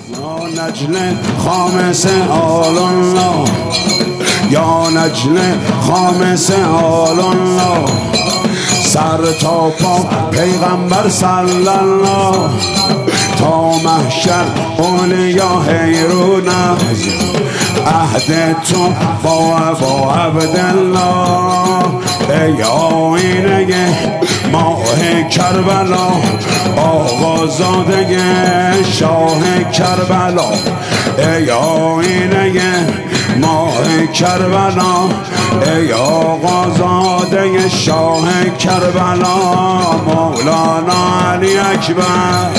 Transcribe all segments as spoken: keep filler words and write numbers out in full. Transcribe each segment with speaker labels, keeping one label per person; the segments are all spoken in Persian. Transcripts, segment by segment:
Speaker 1: یا نجل خامس آل الله، یا نجل خامس آل الله، سر تا پا پیغمبر صلی الله، تا محشر اولیا حیرونه، عهد تو با با عبدالله. ای آینه ماه کربلا، آقازاده شاه کربلا. ای آینه ماه کربلا، ای آقازاده شاه کربلا. مولانا علی اکبر،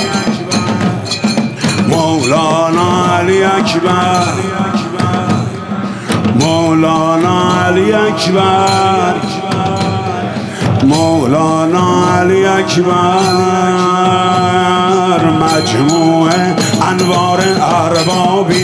Speaker 1: مولانا علی اکبر، مولانا علی اکبر، مولانا علی اکبر. مجموع انوار اربابی،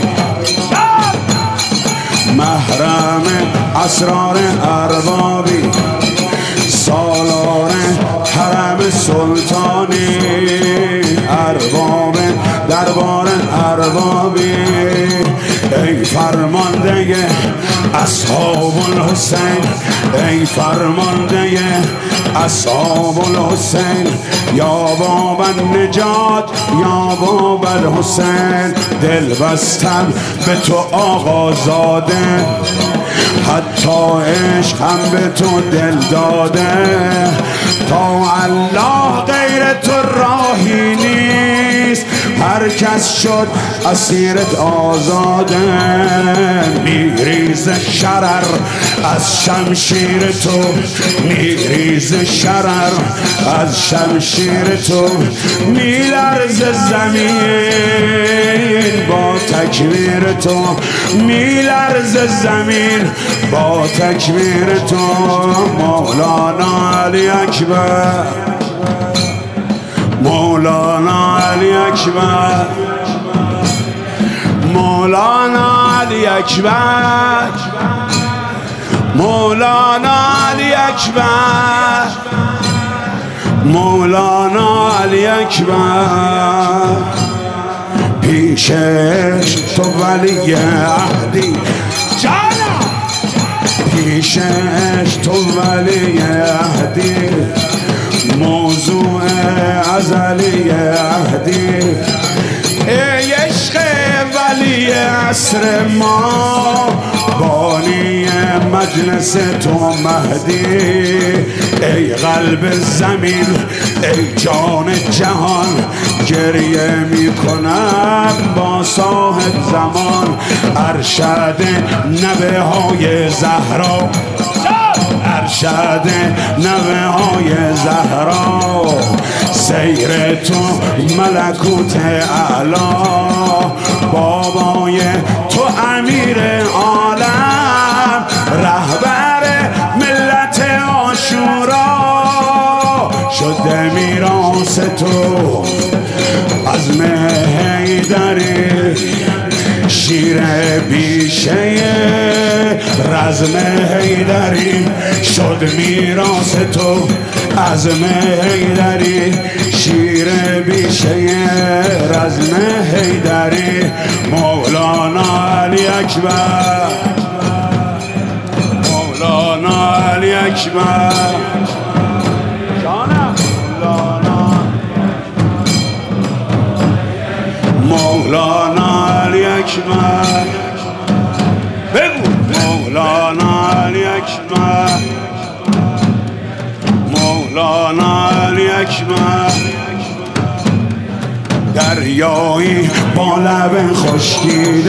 Speaker 1: محرم اسرار اربابی، سالار حرم سلطانی، ارباب دربار اربابی. ای فرمانده اصحاب الحسین، ای فرمانده اصحاب الحسین، یا باب النجات، یا باب الحسین. دل بستم به تو آقازاده، حتی عشق هم به تو دل داده. تا الله غیر تو راهی نیست، هر کس شد اسیرت آزاده. میریز شرر از شمشیر تو، میریز شرر از شمشیر تو. میلرز زمین با تکبیر تو، میلرز زمین با تکبیر تو. مولانا علی اکبر، مولانا علی اکبر، مولانا علی اکبر، مولانا علی اکبر، مولانا علی اکبر. پیشش تو ولی عهدی، پیشش تو ولی عهدی، موضوع ازلی عهدی. ای عشق ولی عصر ما، بانی مجلس تو مهدی. ای قلب زمین، ای جان جهان، گریه می کنم با صاحب زمان. ارشد نوه های زهرا، ارشد نوه های زهرا. سیر تو ملکوت اعلا، بابای تو امیر عالم، رهبر ملت عاشورا. شده میراث تو عزم حیدری، شیر بیشه رزم حیدری. شد میراث تو عزم حیدری، شیر بیشه رزم حیدری. مولانا علی اکبر، مولانا علی اکبر. مولانا علی اکبر، بگو. مولانا علی اکبر، مولانا علی اکبر. دریایی با لب خشکیده،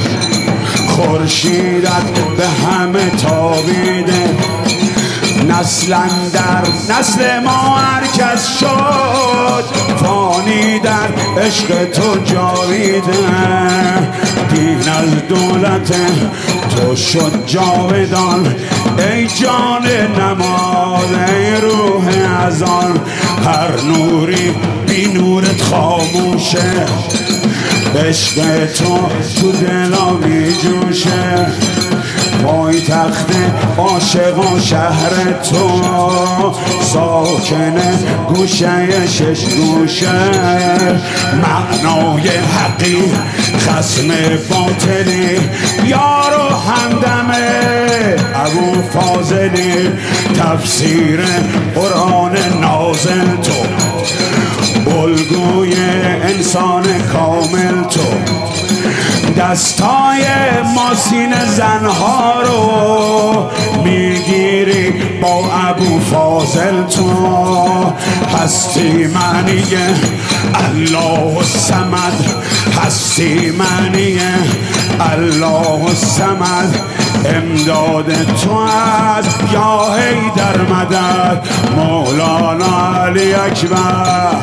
Speaker 1: خورشیدت به همه تابیده. نسل در نسل ما هر کس شد، فانی در عشق تو جاویده. دین از دولت تو شد جاودان، ای جان نماز، ای روح ازان. هر نوری بی نورت خاموشه، عشق تو تو دلا می جوشه. پای تخت عاشقان شهر تو، ساکن گوشه شش گوشه، معنای حقی خصم باطلی، یار و همدمه ابو فاضلی، تفسیر قرآن نازل تو، الگوی انسان کامل تو، دستای ماسین زنها رو میگیری با ابو فاضل تو، هستی معنی الله الصمد، هستی معنی الله الصمد، امداد تو از یا حیدر مدد، مولانا علی اکبر،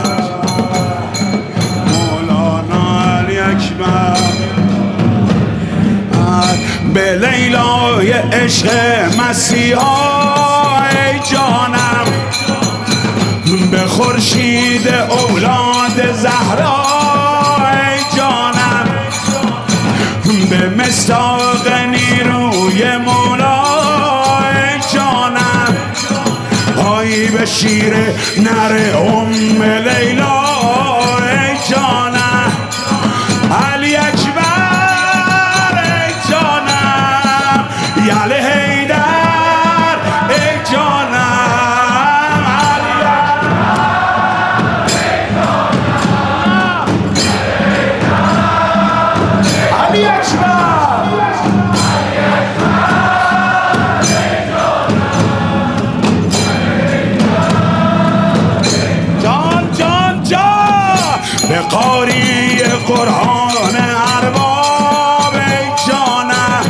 Speaker 1: مولانا علی اکبر. به لیلای عشق مسیحا ای جانم، به خورشید اولاد زهرا ای جانم، به مصداق نیروی مولا ای جانم، آی به شیر نر ام لیلا ای جانم، علی اکبر یعلی حیدر ای جانم، علی علی اکبر، جان جان جان به قاری قرآن ارباب ای جانم،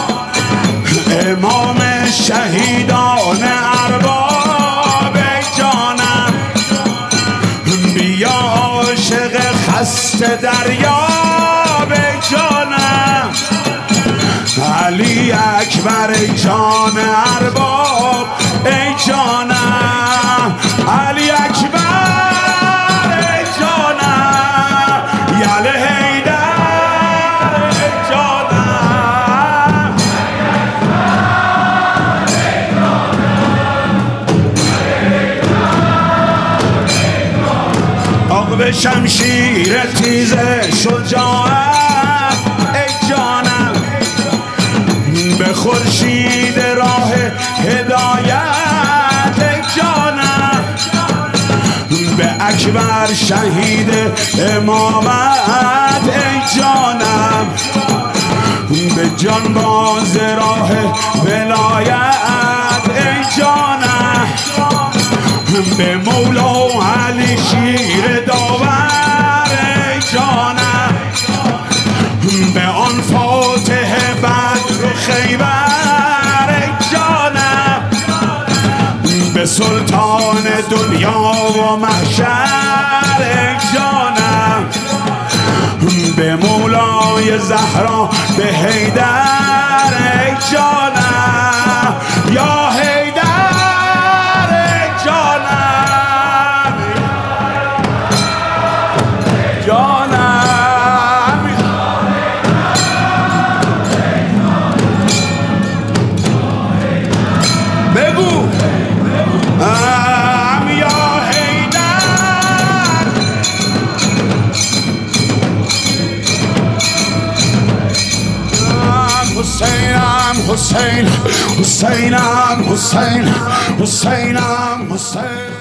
Speaker 1: امام شهیدان ارباب ای جانم، بیا عاشق خسته دریاب ای جانم، علی اکبر ای جان ارباب ای جانم، علی اکبر ای جانم، یعلی حیدر ای جانم، به شمشیر تیز شجاعت ای جانم، به خورشید راه هدایت ای جانم، به اکبر شهید امامت ای جانم، به جانباز راه ولایت ای جانم، به مولا علی شیر داور ای جانم، به آن فاتح بدر خیبر ای جانم، به سلطان دنیا و محشر ای جانم، به مولای زهرا به حیدر ای جانم، یا حیدر ای جانم، جانم بگو ام یا حیدر، حسینم حسین، حسینم حسین، حسینم حسین.